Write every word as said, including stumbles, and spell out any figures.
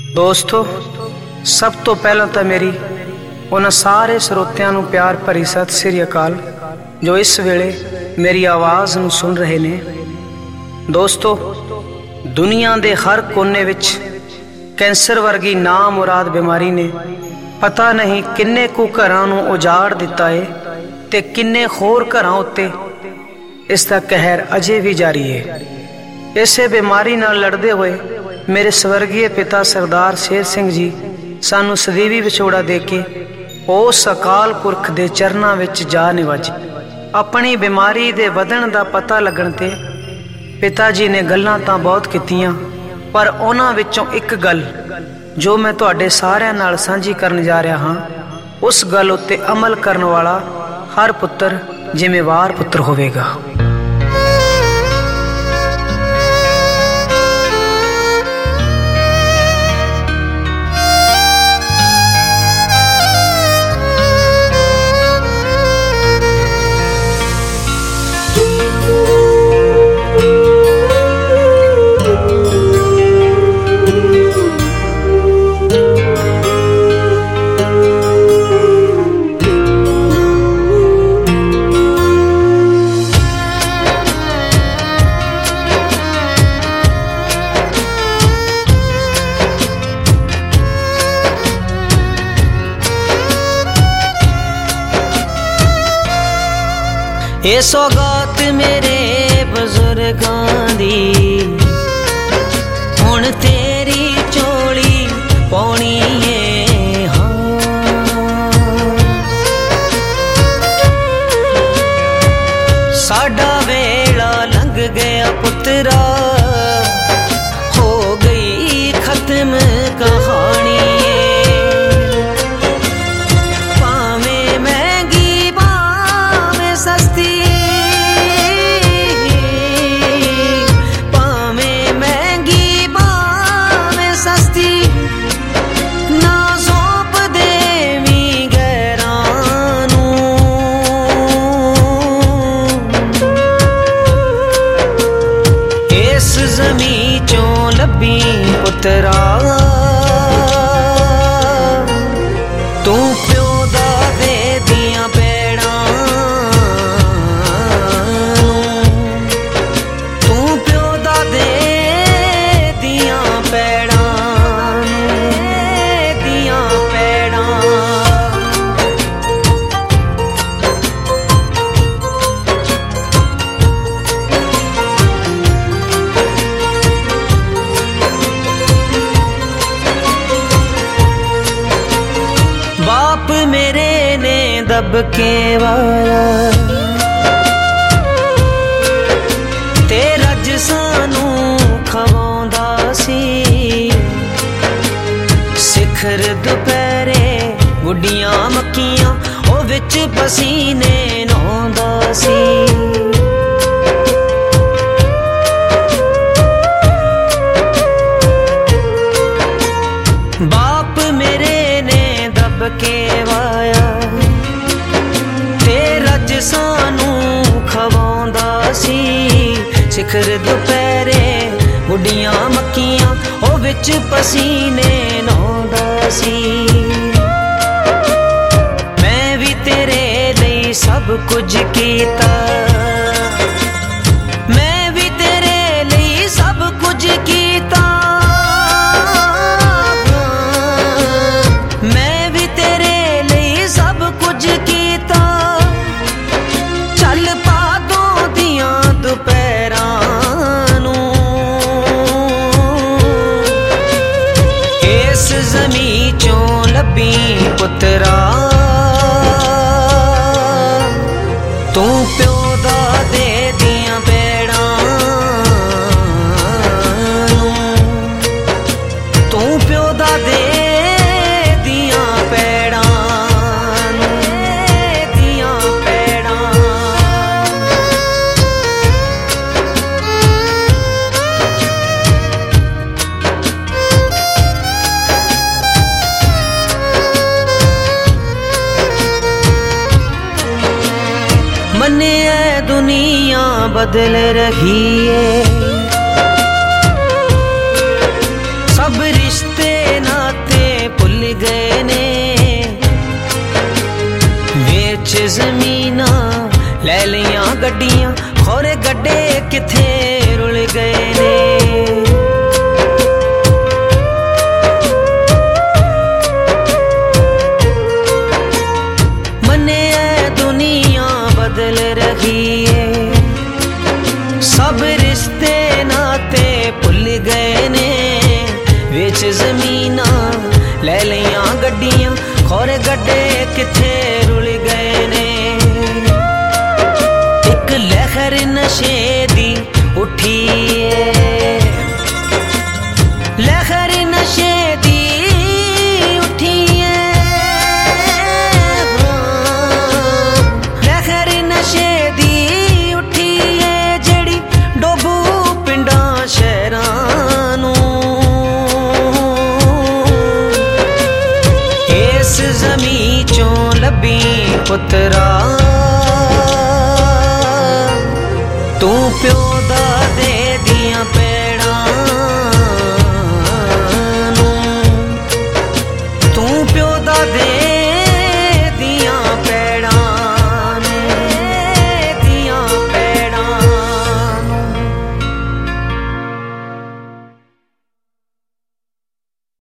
ਦੋਸਤੋ, ਸਭ ਤੋਂ ਪਹਿਲਾਂ ਤਾਂ ਮੇਰੀ ਉਹਨਾਂ ਸਾਰੇ ਸਰੋਤਿਆਂ ਨੂੰ ਪਿਆਰ ਭਰੀ ਸਤਿ ਸ੍ਰੀ ਅਕਾਲ ਜੋ ਇਸ ਵੇਲੇ ਮੇਰੀ ਆਵਾਜ਼ ਨੂੰ ਸੁਣ ਰਹੇ ਨੇ। ਦੋਸਤੋ, ਦੁਨੀਆ ਦੇ ਹਰ ਕੋਨੇ ਵਿੱਚ ਕੈਂਸਰ ਵਰਗੀ ਨਾਮੁਰਾਦ ਬਿਮਾਰੀ ਨੇ ਪਤਾ ਨਹੀਂ ਕਿੰਨੇ ਕੁ ਘਰਾਂ ਨੂੰ ਉਜਾੜ ਦਿੱਤਾ ਏ ਤੇ ਕਿੰਨੇ ਹੋਰ ਘਰਾਂ ਉੱਤੇ ਇਸ ਦਾ ਕਹਿਰ ਅਜੇ ਵੀ ਜਾਰੀ ਹੈ। ਇਸੇ ਬਿਮਾਰੀ ਨਾਲ ਲੜਦੇ ਹੋਏ ਮੇਰੇ ਸਵਰਗੀ ਪਿਤਾ ਸਰਦਾਰ ਸ਼ੇਰ ਸਿੰਘ ਜੀ ਸਾਨੂੰ ਸਦੀਵੀ ਵਿਛੋੜਾ ਦੇ ਕੇ ਉਸ ਅਕਾਲ ਪੁਰਖ ਦੇ ਚਰਨਾਂ ਵਿੱਚ ਜਾ ਨਿਵਾਜੇ। ਆਪਣੀ ਬਿਮਾਰੀ ਦੇ ਵਧਣ ਦਾ ਪਤਾ ਲੱਗਣ ਤੇ ਪਿਤਾ ਜੀ ਨੇ ਗੱਲਾਂ ਤਾਂ ਬਹੁਤ ਕੀਤੀਆਂ, ਪਰ ਉਹਨਾਂ ਵਿੱਚੋਂ ਇੱਕ ਗੱਲ ਜੋ ਮੈਂ ਤੁਹਾਡੇ ਸਾਰਿਆਂ ਨਾਲ ਸਾਂਝੀ ਕਰਨ ਜਾ ਰਿਹਾ ਹਾਂ, ਉਸ ਗੱਲ ਉੱਤੇ ਅਮਲ ਕਰਨ ਵਾਲਾ ਹਰ ਪੁੱਤਰ ਜ਼ਿੰਮੇਵਾਰ ਪੁੱਤਰ ਹੋਵੇਗਾ। ਇਹ ਸੌਗਾਤ ਮੇਰੇ ਬਜ਼ੁਰਗਾਂ ਦੀ ਹੁਣ ਤੇਰੀ ਝੋਲੀ ਪਾਉਣੀ ਏ। ਹਾਂ, ਸਾਡਾ ਵੇਲਾ ਲੰਘ ਗਿਆ ਪੁੱਤਰਾ, ਹੋ ਗਈ ਖਤਮ ਕਹਾਣੀ। ਪੁੱਤਰਾ ਤੂੰ ਪਿਓ ਦਾ ਦੇ ਦੀਆਂ ਪੈੜਾਂ ਨੂੰ, ਤੂੰ ਪਿਓ ਦਾ ਦੇ ਦੀਆਂ ਪੈੜਾਂ ਨੂੰ, ਦੀਆਂ ਪੈੜਾਂ। ਬਾਪ ਮੇਰੇ ਨੇ ਦਬ ਕੇ ਵਾਇਆ ਤੇ ਰੱਜ ਸਾਨੂੰ ਖਵਾਉਂਦਾ ਸੀ। ਸਿਖਰ ਦੁਪਹਿਰੇ ਗੁੱਡੀਆਂ ਮੱਕੀਆਂ ਉਹ ਵਿੱਚ ਪਸੀਨੇ ਨਹਾਉਂਦਾ ਸੀ। ਬਾਪ ਮੇਰੇ ਨੇ ਦਬ ਕੇ ਵਾਇਆ ਤੇ ਰੱਜ ਸਾਨੂੰ ਖਵਾਉਂਦਾ ਸੀ। ਸਿਖਰ ਦੁਪਹਿਰੇ ਗੁੱਡੀਆਂ ਮੱਕੀਆਂ ਉਹ ਵਿੱਚ ਪਸੀਨੇ ਨਹਾਉਂਦਾ ਸੀ। ਮੈਂ ਵੀ ਤੇਰੇ ਲਈ ਸਭ ਕੁਝ ਕੀਤਾ, ਮੈਂ ਵੀ ਤੇਰੇ ਲਈ ਸਭ ਕੁਝ ਕੀਤਾ। ਜ਼ਮੀਂ ਚੋਂ ਲੱਭੀ ਪੁੱਤਰਾ ਤੂੰ ਪਿਓ ਦਾ ਦੇ ਦੀਆਂ ਪੈੜਾਂ ਨੂੰ, ਤੂੰ ਪਿਓ ਦਾ ਦੇ ਦੀਆਂ ਪੈੜਾਂ ਨੂੰ, ਦੀਆਂ ਪੈੜਾਂ। ਮੰਨਿਆ ਦੁਨੀਆ ਬਦਲ ਰਹੀ ਏ, ਸਭ ਰਿਸ਼ਤੇ गए ने। वेच जमीना ले लिया गड्डियां, खोरे गड्डे किथे रुल गए ने। मने दुनिया बदल रही है, सब रिश्ते नाते भुल गए ने। विच जमीना ले लिया गड्डियां, खोरे गड्डे किथे रुल गए ने। एक लहर नशे दी उठी है, लहर नशे दी उठी है, लहर नशे दी उठी है जड़ी डोबू पिंडा शहरां नू। इस ज़मीं चों लभी पुत्रा